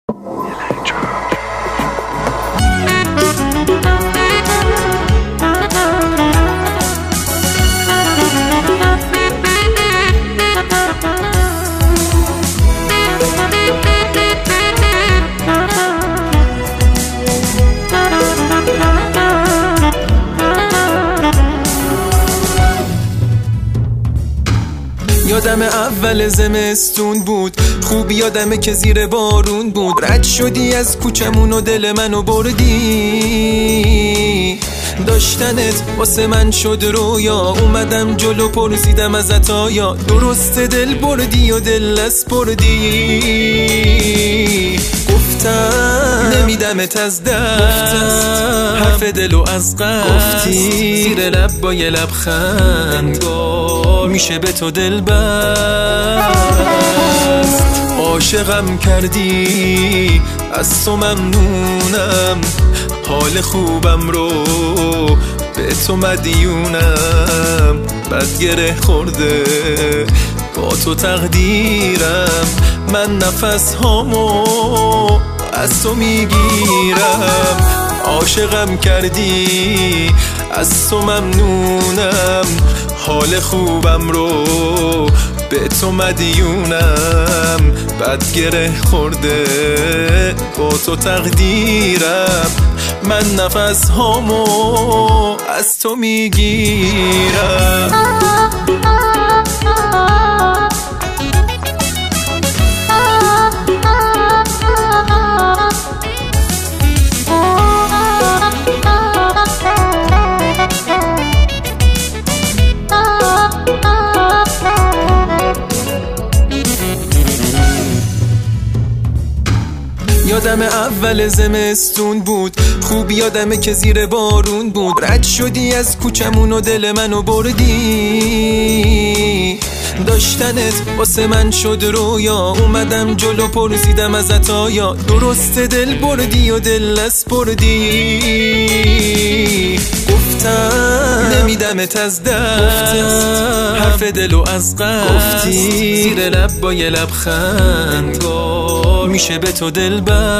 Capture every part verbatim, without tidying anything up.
یادم اول زمستون بود، خوب یادمه که زیر بارون بود. رد شدی از کوچمون و دل منو بردی، داشتنت واسه من شد رویا. اومدم جلو پرسیدم ازت آیا درسته دل بردی و دل از بردی. گفتم نمیدمت از دست، حرف دلو از قصد، زیر لب با یه لبخند میشه به تو دل بست. عاشقم کردی از تو ممنونم، حال خوبم رو به تو مدیونم. بد گره خورده با تو تقدیرم، من نفس هامو از تو میگیرم. عاشقم کردی از تو ممنونم، حال خوبم رو به تو مدیونم. بد گره خورده با تو تقدیرم، من نفس هامو از تو میگیرم. یادم اول زمستون بود، خوب یادمه که زیر بارون بود. رد شدی از کوچمون و دل منو بردی، داشتنت واسه من شد رویا. اومدم جلو پرسیدم ازت آیا درسته دل بردی و دل از بردی. گفتم نمیدمت از دست، حرف دلو از قصد، زیر لب با یه لبخند میشه به تو دل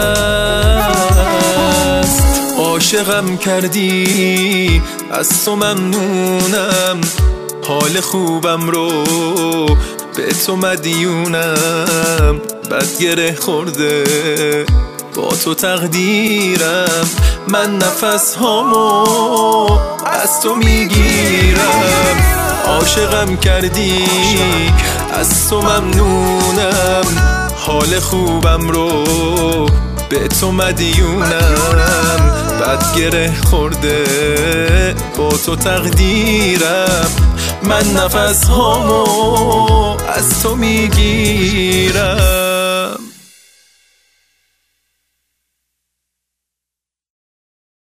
بست. عاشقم کردی از تو ممنونم، حال خوبم رو به تو مدیونم. بد گره خورده با تو تقدیرم، من نفس هامو از تو میگیرم. عاشقم کردی از تو ممنونم، حال خوبم رو به تو مدیونم. بد گره خورده با تو تقدیرم، من نفس هامو از تو میگیرم.